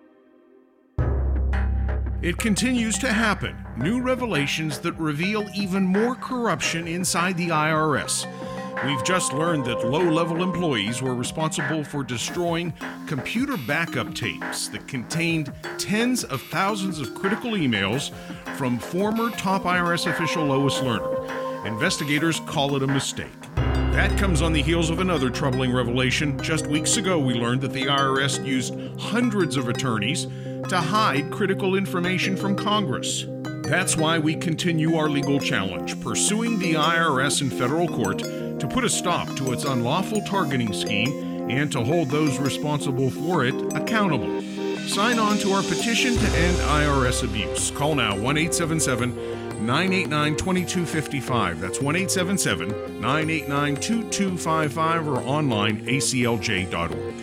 It continues to happen. New revelations that reveal even more corruption inside the I R S. We've just learned that low-level employees were responsible for destroying computer backup tapes that contained tens of thousands of critical emails from former top I R S official Lois Lerner. Investigators call it a mistake. That comes on the heels of another troubling revelation. Just weeks ago, we learned that the I R S used hundreds of attorneys to hide critical information from Congress. That's why we continue our legal challenge, pursuing the I R S in federal court to put a stop to its unlawful targeting scheme and to hold those responsible for it accountable. Sign on to our petition to end I R S abuse. Call now one eight seven seven, nine eight nine, two two five five. That's one eight seven seven, nine eight nine, two two five five or online A C L J dot org.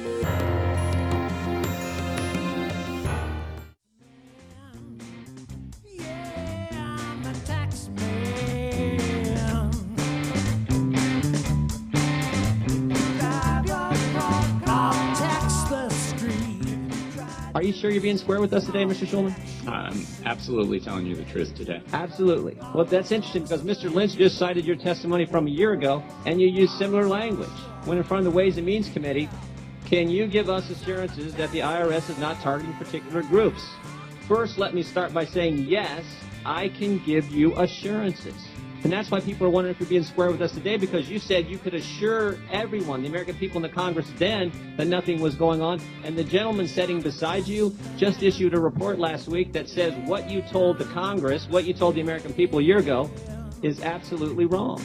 Are you sure you're being square with us today, Mister Schulman? I'm absolutely telling you the truth today. Absolutely. Well, that's interesting because Mister Lynch just cited your testimony from a year ago, and you used similar language. When in front of the Ways and Means Committee, can you give us assurances that the I R S is not targeting particular groups? First, let me start by saying, yes, I can give you assurances. And that's why people are wondering if you're being square with us today, because you said you could assure everyone, the American people in the Congress then, that nothing was going on. And the gentleman sitting beside you just issued a report last week that says what you told the Congress, what you told the American people a year ago, is absolutely wrong.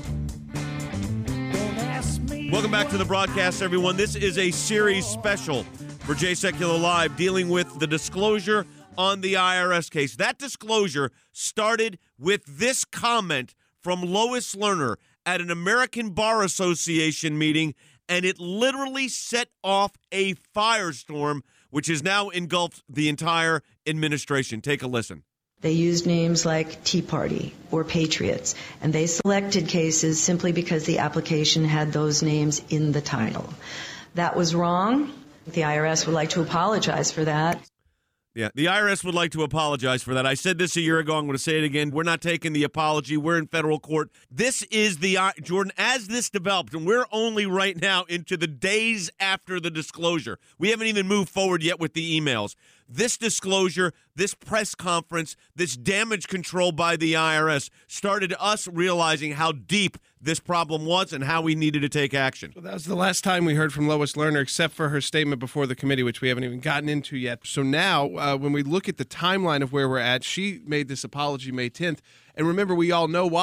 Welcome back to the broadcast, everyone. This is a series special for Jay Sekulow Live dealing with the disclosure on the I R S case. That disclosure started with this comment from Lois Lerner at an American Bar Association meeting, and it literally set off a firestorm, which has now engulfed the entire administration. Take a listen. They used names like Tea Party or Patriots, and they selected cases simply because the application had those names in the title. That was wrong. The I R S would like to apologize for that. Yeah, the I R S would like to apologize for that. I said this a year ago. I'm going to say it again. We're not taking the apology. We're in federal court. This is the, Jordan, as this developed, and we're only right now into the days after the disclosure. We haven't even moved forward yet with the emails. This disclosure, this press conference, this damage control by the I R S started us realizing how deep this problem was and how we needed to take action. Well, that was the last time we heard from Lois Lerner, except for her statement before the committee, which we haven't even gotten into yet. So now, uh, when we look at the timeline of where we're at, she made this apology May tenth. And remember, we all know why.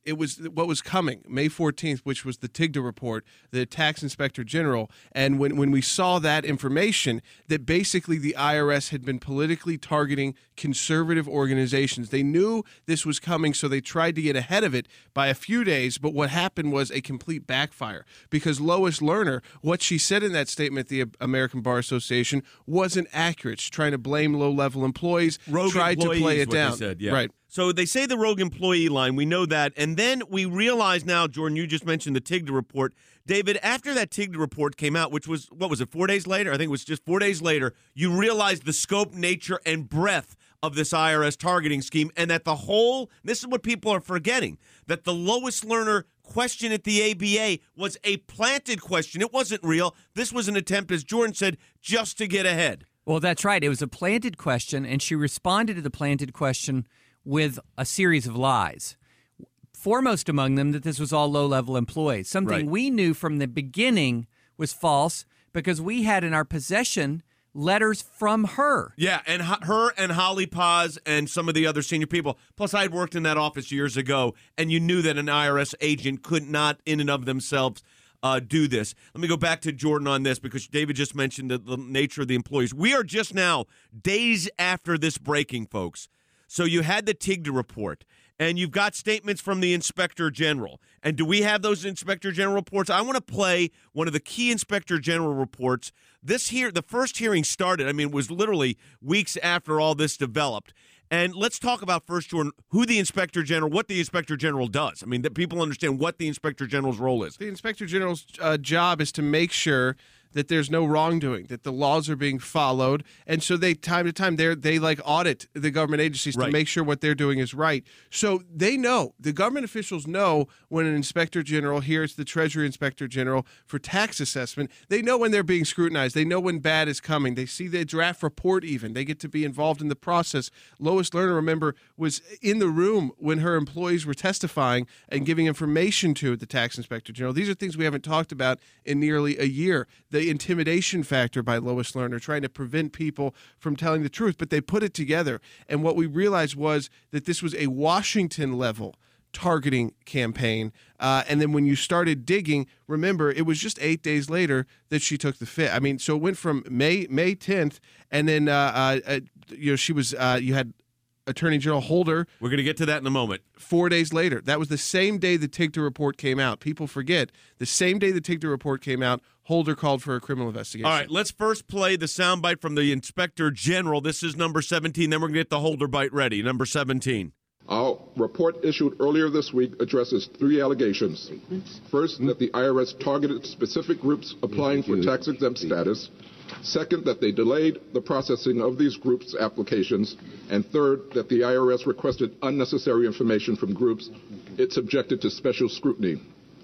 it was what was coming, May fourteenth, which was the TIGTA report, the Tax Inspector General. And when, when we saw that information, that basically the I R S had been politically targeting conservative organizations. They knew this was coming, so they tried to get ahead of it by a few days. But what happened was a complete backfire, because Lois Lerner, what she said in that statement, the American Bar Association, wasn't accurate. She's trying to blame low-level employees, Rogue tried to play it what down. They said, yeah. Right. So they say the rogue employee line. We know that. And then we realize now, Jordan, you just mentioned the TIGTA report. David, after that TIGTA report came out, which was, what was it, four days later? I think it was just four days later, you realized the scope, nature, and breadth of this I R S targeting scheme, and that the whole, this is what people are forgetting, that the Lois Lerner question at the A B A was a planted question. It wasn't real. This was an attempt, as Jordan said, just to get ahead. Well, that's right. It was a planted question, and she responded to the planted question with a series of lies. Foremost among them, that this was all low-level employees. Something Right. we knew from the beginning was false, because we had in our possession letters from her. Yeah, and ho- her and Holly Paz and some of the other senior people. Plus, I had worked in that office years ago, and you knew that an I R S agent could not, in and of themselves, uh, do this. Let me go back to Jordan on this, because David just mentioned the, the nature of the employees. We are just now days after this breaking, folks. So you had the TIGTA report, and you've got statements from the Inspector General. And do we have those Inspector General reports? I want to play one of the key Inspector General reports. This here, the first hearing started, I mean, it was literally weeks after all this developed. And let's talk about first, Jordan, who the Inspector General, what the Inspector General does. I mean, that people understand what the Inspector General's role is. The Inspector General's uh, job is to make sure that there's no wrongdoing, that the laws are being followed. And so they, time to time, they they like audit the government agencies Right. to make sure what they're doing is right. So they know, the government officials know when an Inspector General, here it's the Treasury Inspector General for tax assessment, they know when they're being scrutinized. They know when bad is coming. They see the draft report even. They get to be involved in the process. Lois Lerner, remember, was in the room when her employees were testifying and giving information to the Tax Inspector General. These are things we haven't talked about in nearly a year. The intimidation factor by Lois Lerner, trying to prevent people from telling the truth, but they put it together. And what we realized was that this was a Washington level targeting campaign. Uh, and then when you started digging, remember, it was just eight days later that she took the fit. I mean, so it went from May May tenth, and then uh, uh, you know she was uh, you had Attorney General Holder. We're going to get to that in a moment. Four days later. That was the same day the TIGTA report came out. People forget. The same day the TIGTA report came out, Holder called for a criminal investigation. All right, let's first play the soundbite from the Inspector General. This is number seventeen. Then we're going to get the Holder bite ready. Number seventeen. Our report issued earlier this week addresses three allegations. First, that the I R S targeted specific groups applying for tax-exempt status. Second, that they delayed the processing of these groups' applications. And third, that the I R S requested unnecessary information from groups it subjected to special scrutiny.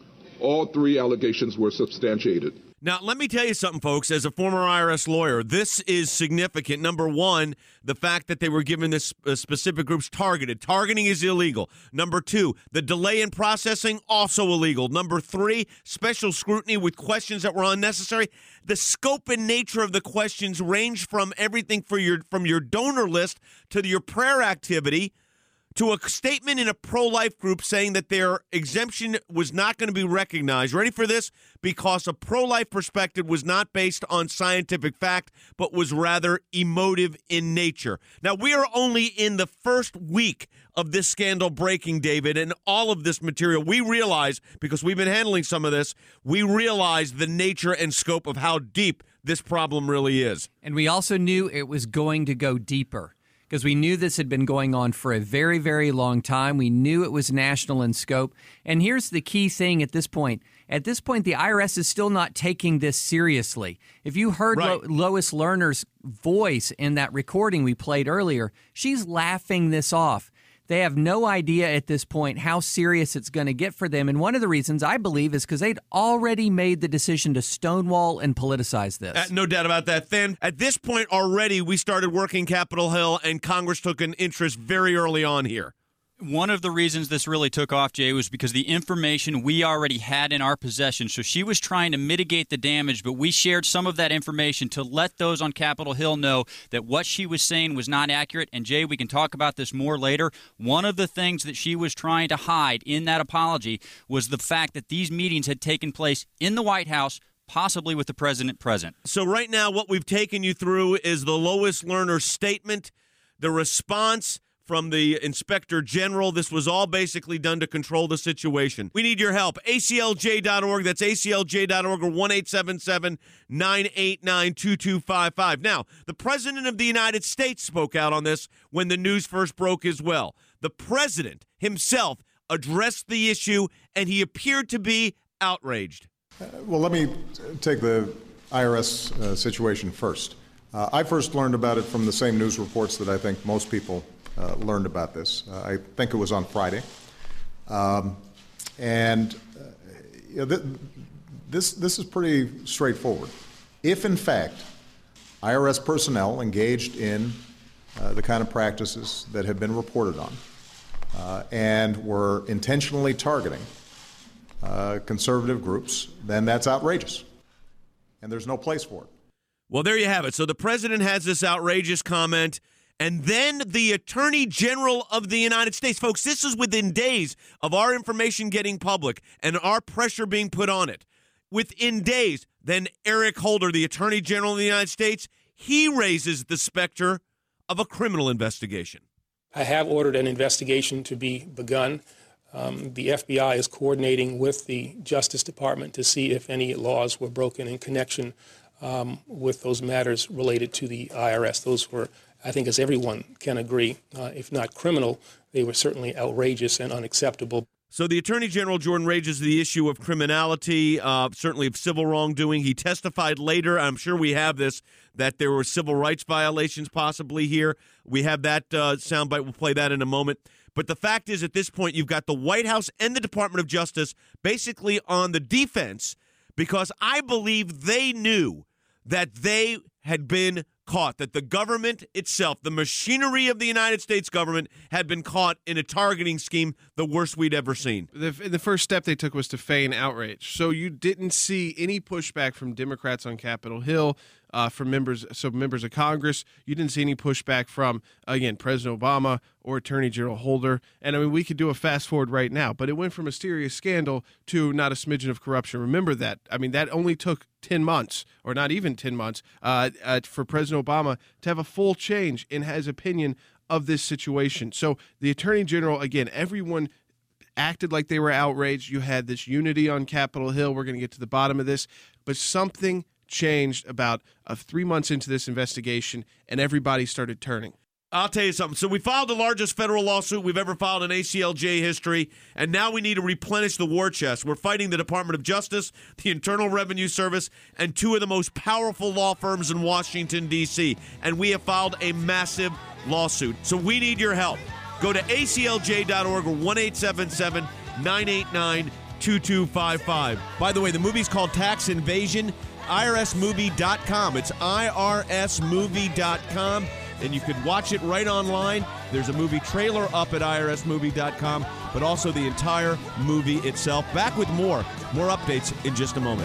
All three allegations were substantiated. Now, let me tell you something, folks. As a former I R S lawyer, this is significant. Number one, the fact that they were given this uh, specific groups targeted. Targeting is illegal. Number two, the delay in processing, also illegal. Number three, special scrutiny with questions that were unnecessary. The scope and nature of the questions range from everything for your from your donor list to your prayer activity, to a statement in a pro-life group saying that their exemption was not going to be recognized. Ready for this? Because a pro-life perspective was not based on scientific fact, but was rather emotive in nature. Now, we are only in the first week of this scandal breaking, David, and all of this material. We realize, because we've been handling some of this, we realize the nature and scope of how deep this problem really is. And we also knew it was going to go deeper, because we knew this had been going on for a very, very long time. We knew it was national in scope. And here's the key thing at this point. At this point, the I R S is still not taking this seriously. If you heard Right. Lo- Lois Lerner's voice in that recording we played earlier, she's laughing this off. They have no idea at this point how serious it's going to get for them. And one of the reasons, I believe, is because they'd already made the decision to stonewall and politicize this. Uh, no doubt about that. Then, at this point already, we started working Capitol Hill, and Congress took an interest very early on here. One of the reasons this really took off, Jay, was because the information we already had in our possession. So she was trying to mitigate the damage, but we shared some of that information to let those on Capitol Hill know that what she was saying was not accurate. And, Jay, we can talk about this more later. One of the things that she was trying to hide in that apology was the fact that these meetings had taken place in the White House, possibly with the president present. So right now what we've taken you through is the Lois Lerner statement, the response from the Inspector General. This was all basically done to control the situation. We need your help. A C L J dot org. That's A C L J dot org or one eight seven seven, nine eight nine, two two five five. Now, the President of the United States spoke out on this when the news first broke as well. The President himself addressed the issue, and he appeared to be outraged. Uh, well, let me take the I R S uh, situation first. Uh, I first learned about it from the same news reports that I think most people Uh, learned about this. Uh, I think it was on Friday. Um, and uh, you know, th- this, this is pretty straightforward. If, in fact, I R S personnel engaged in uh, the kind of practices that have been reported on uh, and were intentionally targeting uh, conservative groups, then that's outrageous. And there's no place for it. Well, there you have it. So the president has this outrageous comment. And then the Attorney General of the United States, folks, this is within days of our information getting public and our pressure being put on it. Within days, then Eric Holder, the Attorney General of the United States, he raises the specter of a criminal investigation. I have ordered an investigation to be begun. Um, the F B I is coordinating with the Justice Department to see if any laws were broken in connection um, with those matters related to the I R S. Those were, I think, as everyone can agree, uh, if not criminal, they were certainly outrageous and unacceptable. So the Attorney General, Jordan, raises the issue of criminality, uh, certainly of civil wrongdoing. He testified later, I'm sure we have this, that there were civil rights violations possibly here. We have that uh, soundbite. We'll play that in a moment. But the fact is, at this point, you've got the White House and the Department of Justice basically on the defense because I believe they knew that they had been caught, that the government itself, the machinery of the United States government, had been caught in a targeting scheme the worst we'd ever seen. The, the first step they took was to feign outrage. So you didn't see any pushback from Democrats on Capitol Hill, uh, from members, so members of Congress. You didn't see any pushback from, again, President Obama or Attorney General Holder. And I mean, we could do a fast forward right now, but it went from a serious scandal to not a smidgen of corruption. Remember that. I mean, that only took ten months, or not even ten months, uh, uh, for President Obama to have a full change in his opinion of this situation. So the Attorney General, again, everyone acted like they were outraged. You had this unity on Capitol Hill. We're going to get to the bottom of this. But something changed about uh, three months into this investigation, and everybody started turning. I'll tell you something. So we filed the largest federal lawsuit we've ever filed in A C L J history, and now we need to replenish the war chest. We're fighting the Department of Justice, the Internal Revenue Service, and two of the most powerful law firms in Washington, D C, and we have filed a massive lawsuit. So we need your help. Go to A C L J dot org or one eight seven seven, nine eight nine, two two five five. By the way, the movie's called Tax Invasion, I R S movie dot com. It's I R S movie dot com. And you can watch it right online. There's a movie trailer up at I R S movie dot com, but also the entire movie itself. Back with more, more updates in just a moment.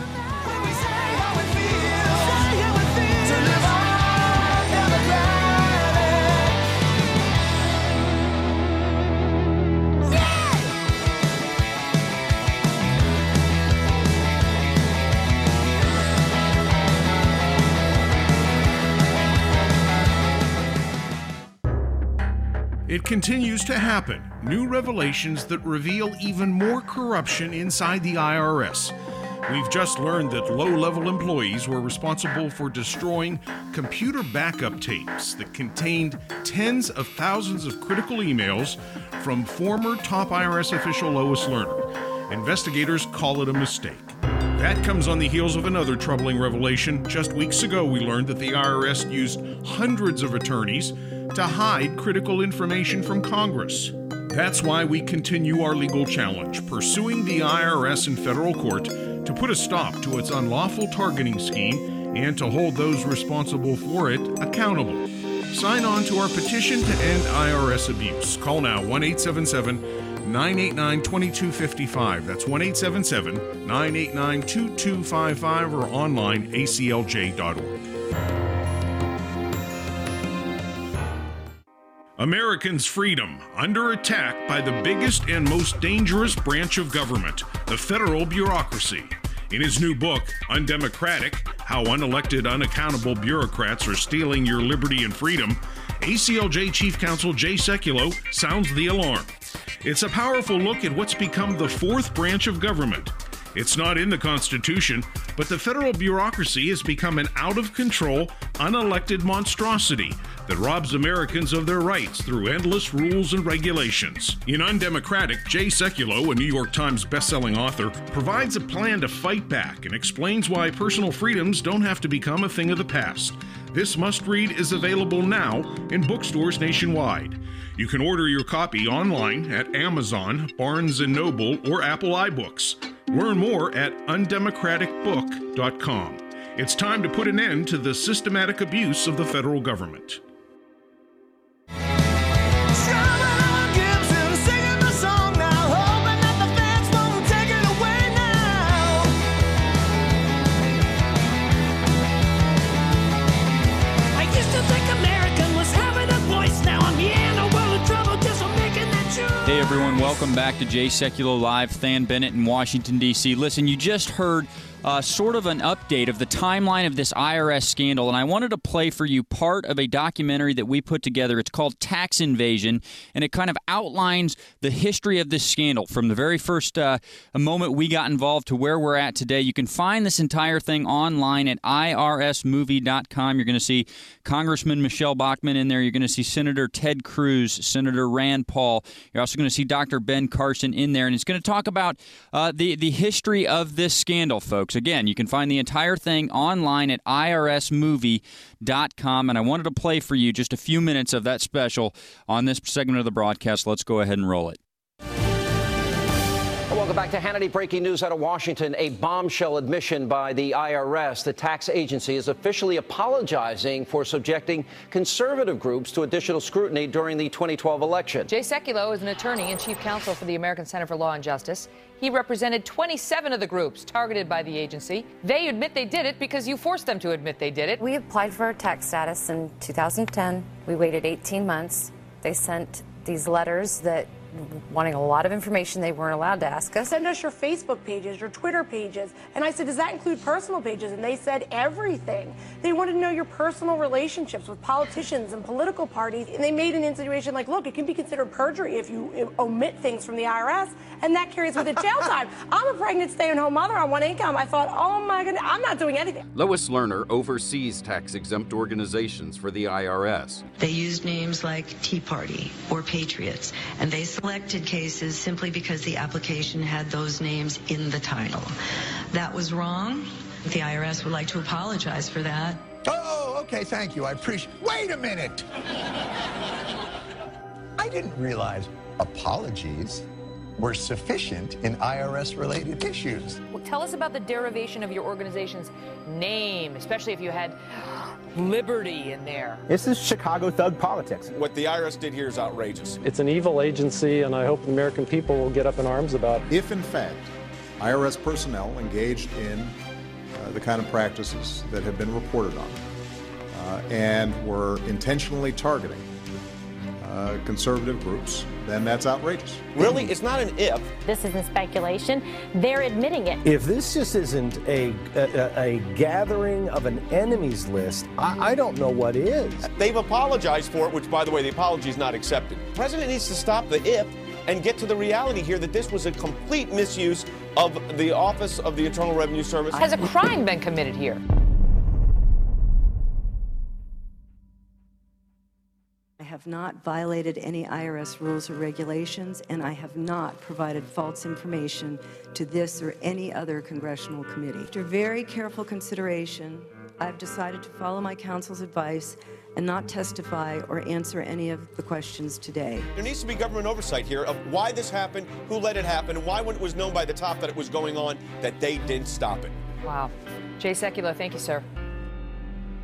It continues to happen. New revelations that reveal even more corruption inside the I R S. We've just learned that low-level employees were responsible for destroying computer backup tapes that contained tens of thousands of critical emails from former top I R S official Lois Lerner. Investigators call it a mistake. That comes on the heels of another troubling revelation. Just weeks ago, we learned that the I R S used hundreds of attorneys to hide critical information from Congress. That's why we continue our legal challenge, pursuing the I R S in federal court to put a stop to its unlawful targeting scheme and to hold those responsible for it accountable. Sign on to our petition to end I R S abuse. Call now one eight seven seven, nine eight nine, two two five five. That's one eight seven seven, nine eight nine, two two five five or online a c l j dot org. Americans' freedom under attack by the biggest and most dangerous branch of government, the federal bureaucracy. In his new book, Undemocratic: How Unelected, Unaccountable Bureaucrats Are Stealing Your Liberty and Freedom, A C L J Chief Counsel Jay Sekulow sounds the alarm. It's a powerful look at what's become the fourth branch of government. It's not in the Constitution, but the federal bureaucracy has become an out-of-control, unelected monstrosity that robs Americans of their rights through endless rules and regulations. In Undemocratic, Jay Sekulow, a New York Times bestselling author, provides a plan to fight back and explains why personal freedoms don't have to become a thing of the past. This must-read is available now in bookstores nationwide. You can order your copy online at Amazon, Barnes and Noble, or Apple iBooks. Learn more at undemocratic book dot com. It's time to put an end to the systematic abuse of the federal government. Hey everyone, welcome back to Jay Sekulow Live. Than Bennett in Washington, D C Listen, you just heard uh, sort of an update of the timeline of this I R S scandal, and I wanted to play for you part of a documentary that we put together. It's called Tax Invasion, and it kind of outlines the history of this scandal from the very first uh, moment we got involved to where we're at today. You can find this entire thing online at I R S movie dot com. You're going to see Congressman Michelle Bachmann in there. You're going to see Senator Ted Cruz, Senator Rand Paul. You're also going to see Doctor Ben Carson in there, and it's going to talk about uh, the, the history of this scandal, folks. Again, you can find the entire thing online at I R S movie dot com, and I wanted to play for you just a few minutes of that special on this segment of the broadcast. Let's go ahead and roll it. Welcome back to Hannity. Breaking news out of Washington. A bombshell admission by the I R S. The tax agency is officially apologizing for subjecting conservative groups to additional scrutiny during the twenty twelve election. Jay Sekulow is an attorney and chief counsel for the American Center for Law and Justice. He represented twenty-seven of the groups targeted by the agency. They admit they did it because you forced them to admit they did it. We applied for our tax status in two thousand ten. We waited eighteen months. They sent these letters that wanting a lot of information they weren't allowed to ask us. Send us your Facebook pages, your Twitter pages. And I said, does that include personal pages? And they said everything. They wanted to know your personal relationships with politicians and political parties. And they made an insinuation like, look, it can be considered perjury if you omit things from the I R S, and that carries with it jail time. I'm a pregnant stay-at-home mother on one income. I thought, oh my goodness, I'm not doing anything. Lois Lerner oversees tax-exempt organizations for the I R S. They used names like Tea Party or Patriots, and they selected cases simply because the application had those names in the title. That was wrong. The I R S would like to apologize for that. Oh, okay, thank you. I appreciate. Wait a minute! I didn't realize apologies were sufficient in I R S-related issues. Well, tell us about the derivation of your organization's name, especially if you had Liberty in there. This is Chicago thug politics. What the I R S did here is outrageous. It's an evil agency, and I hope the American people will get up in arms about it. If, in fact, I R S personnel engaged in uh, the kind of practices that have been reported on uh, and were intentionally targeting uh, conservative groups, then that's outrageous. Really? It's not an if. This isn't speculation. They're admitting it. If this just isn't a, a, a gathering of an enemies list, I, I don't know what is. They've apologized for it, which, by the way, the apology is not accepted. The president needs to stop the if and get to the reality here that this was a complete misuse of the Office of the Internal Revenue Service. Has a crime been committed here? I have not violated any I R S rules or regulations, and I have not provided false information to this or any other congressional committee. After very careful consideration, I've decided to follow my counsel's advice and not testify or answer any of the questions today. There needs to be government oversight here of why this happened, who let it happen, and why, when it was known by the top that it was going on, that they didn't stop it. Wow. Jay Sekulow, thank you, sir.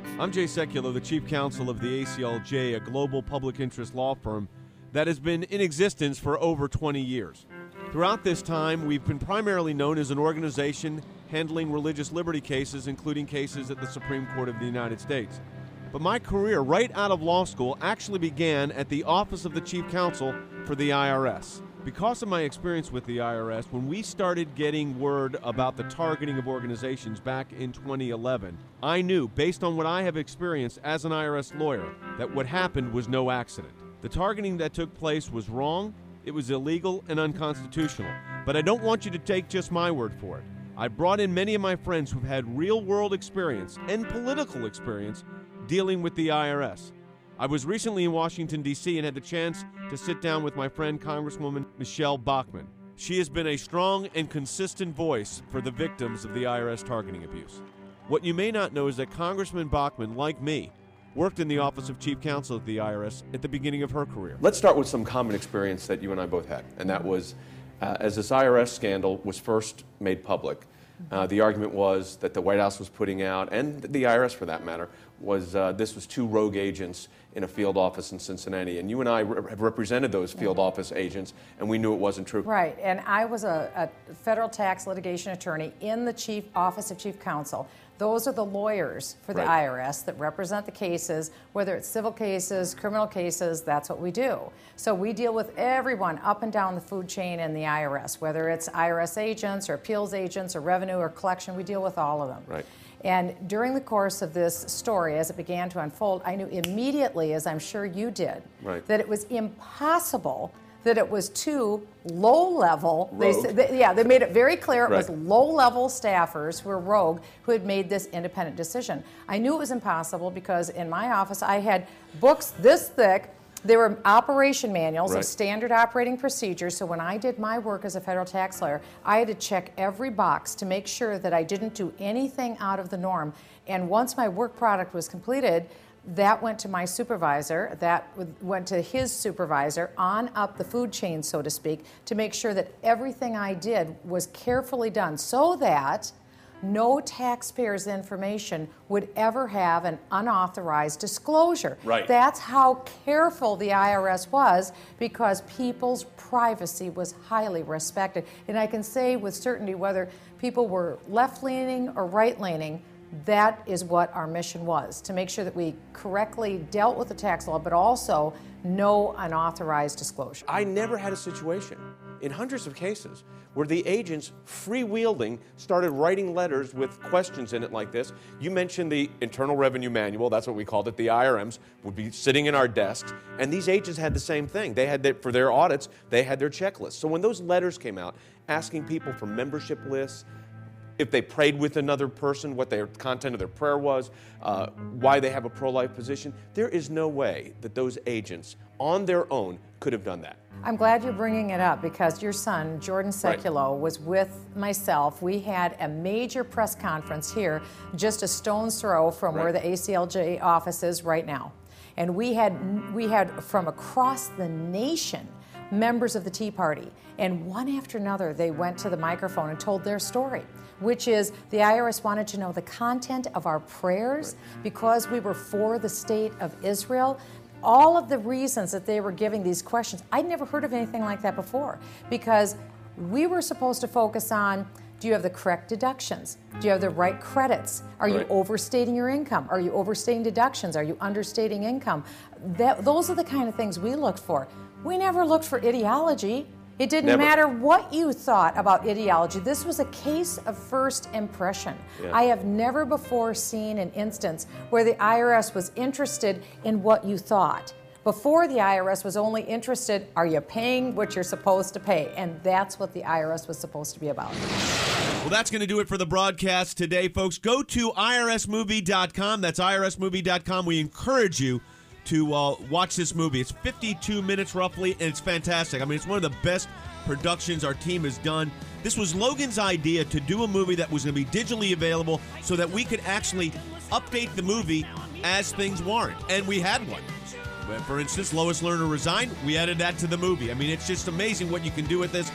I'm Jay Sekulow, the chief counsel of the A C L J, a global public interest law firm that has been in existence for over twenty years. Throughout this time, we've been primarily known as an organization handling religious liberty cases, including cases at the Supreme Court of the United States. But my career right out of law school actually began at the Office of the Chief Counsel for the I R S. Because of my experience with the I R S, when we started getting word about the targeting of organizations back in twenty eleven, I knew, based on what I have experienced as an I R S lawyer, that what happened was no accident. The targeting that took place was wrong, it was illegal and unconstitutional. But I don't want you to take just my word for it. I brought in many of my friends who've had real-world experience and political experience dealing with the I R S. I was recently in Washington, D C and had the chance to sit down with my friend Congresswoman Michelle Bachmann. She has been a strong and consistent voice for the victims of the I R S targeting abuse. What you may not know is that Congressman Bachmann, like me, worked in the Office of Chief Counsel at the I R S at the beginning of her career. Let's start with some common experience that you and I both had, and that was uh, as this I R S scandal was first made public, uh, the argument was that the White House was putting out, and the I R S for that matter, was uh, this was two rogue agents in a field office in Cincinnati. And you and I re- have represented those field office agents, and we knew it wasn't true. Right, and I was a, a federal tax litigation attorney in the Chief Office of Chief Counsel. Those are the lawyers for the Right. I R S that represent the cases, whether it's civil cases, criminal cases, that's what we do. So we deal with everyone up and down the food chain in the I R S, whether it's I R S agents or appeals agents or revenue or collection, we deal with all of them. Right. And during the course of this story, as it began to unfold, I knew immediately, as I'm sure you did, Right. that it was impossible that it was two low-level, they, Rogue. said- they, yeah, they made it very clear it was Right. low-level staffers who were rogue who had made this independent decision. I knew it was impossible because in my office I had books this thick. They were operation manuals Right. of standard operating procedures. So when I did my work as a federal tax lawyer, I had to check every box to make sure that I didn't do anything out of the norm. And once my work product was completed, that went to my supervisor, that went to his supervisor, on up the food chain, so to speak, to make sure that everything I did was carefully done so that no taxpayer's information would ever have an unauthorized disclosure. Right. That's how careful the I R S was because people's privacy was highly respected. And I can say with certainty whether people were left-leaning or right-leaning, that is what our mission was, to make sure that we correctly dealt with the tax law, but also no unauthorized disclosure. I never had a situation in hundreds of cases where the agents freewheeling started writing letters with questions in it like this. You mentioned the Internal Revenue Manual, that's what we called it, the I R Ms would be sitting in our desks, and these agents had the same thing. They had, their, for their audits, they had their checklists. So when those letters came out asking people for membership lists, if they prayed with another person, what their content of their prayer was, uh, why they have a pro-life position, there is no way that those agents on their own could have done that. I'm glad you're bringing it up because your son, Jordan Sekulow, right. was with myself. We had a major press conference here, just a stone's throw from right. where the A C L J office is right now. And we had, we had from across the nation members of the Tea Party. And one after another, they went to the microphone and told their story, which is the I R S wanted to know the content of our prayers right. because we were for the state of Israel. All of the reasons that they were giving these questions, I'd never heard of anything like that before, because we were supposed to focus on, do you have the correct deductions? Do you have the right credits? Are right. you overstating your income? Are you overstating deductions? Are you understating income? That, those are the kind of things we looked for. We never looked for ideology. It didn't Never. matter what you thought about ideology. This was a case of first impression. Yeah. I have never before seen an instance where the I R S was interested in what you thought. Before, the I R S was only interested, are you paying what you're supposed to pay? And that's what the I R S was supposed to be about. Well, that's going to do it for the broadcast today, folks. Go to I R S movie dot com. That's I R S movie dot com. We encourage you to uh, watch this movie. It's fifty-two minutes roughly, and it's fantastic. I mean, it's one of the best productions our team has done. This was Logan's idea to do a movie that was going to be digitally available so that we could actually update the movie as things warrant. And we had one. For instance, Lois Lerner resigned. We added that to the movie. I mean, it's just amazing what you can do with this.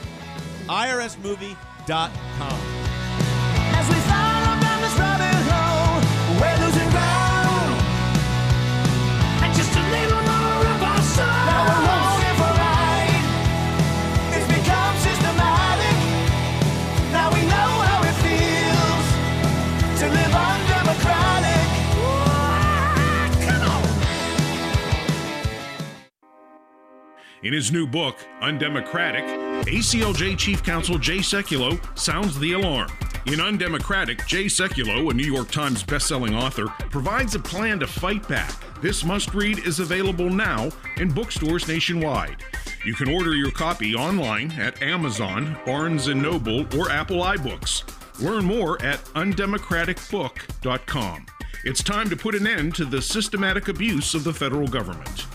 I R S movie dot com. As we follow down this rabbit hole, we're losing ground. In his new book, Undemocratic, A C L J Chief Counsel Jay Sekulow sounds the alarm. In Undemocratic, Jay Sekulow, a New York Times bestselling author, provides a plan to fight back. This must-read is available now in bookstores nationwide. You can order your copy online at Amazon, Barnes and Noble, or Apple iBooks. Learn more at undemocratic book dot com. It's time to put an end to the systematic abuse of the federal government.